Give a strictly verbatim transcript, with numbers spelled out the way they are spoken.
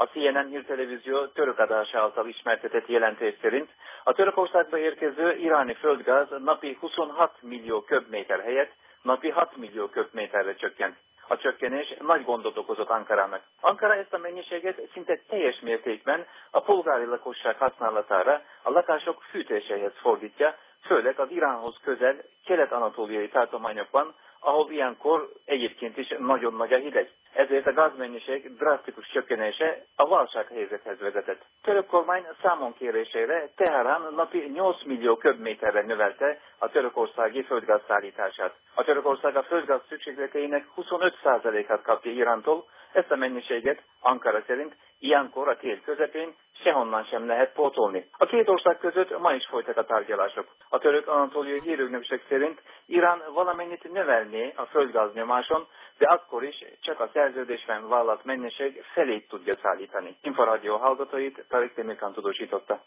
A C N N hírtelevízió török adása által ismertetett jelentés szerint a Törökországba érkező iráni földgáz napi huszonhat millió köbméter helyett napi hat millió köbméterre csökkent. A csökkenés nagy gondot okozott Ankarának. Ankara ezt a mennyiséget szinte teljes mértékben a polgári lakosság használatára, a lakások fűtéséhez fordítja, főleg az Iránhoz közel kelet-anatóliai tartományokban, ahol ilyenkor egyébként is nagyon nagy a hideg. Ezért a gázmennyiség drasztikus csökkenése a válsághelyzethez vezetett. Török kormány számon kérésére Teherán napi nyolc millió köbméterre növelte a törökországi földgáz szállítását. A Törökország a földgáz szükségleteinek huszonöt százalékát kapja Irántól, ezt a mennyiséget Ankara szerint ilyenkor a tél közepén sehonnan sem lehet pótolni. A két ország között ma is folytak a tárgyalások. A török anatóliai hírügynökség szerint Irán valamennyit növelné a földgáz nyomáson, de akkor is csak a szerződésben vállalt mennyiség felét tudja szállítani. Inforádió hallgatóit Tarik Demirkan tudósította.